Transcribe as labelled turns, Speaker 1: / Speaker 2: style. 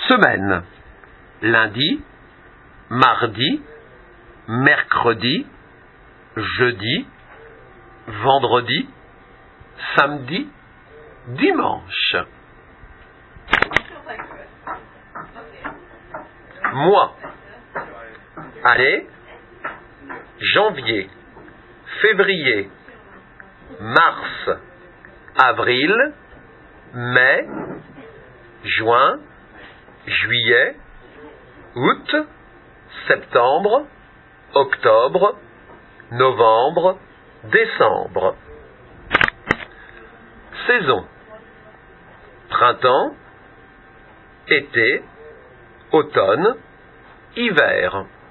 Speaker 1: Semaine. Lundi, mardi, mercredi, jeudi, vendredi, samedi, dimanche. Mois. Année. Janvier, février, mars, avril, mai, juin, juillet, août, septembre, octobre, novembre, décembre. Saison. Printemps, été, automne, hiver.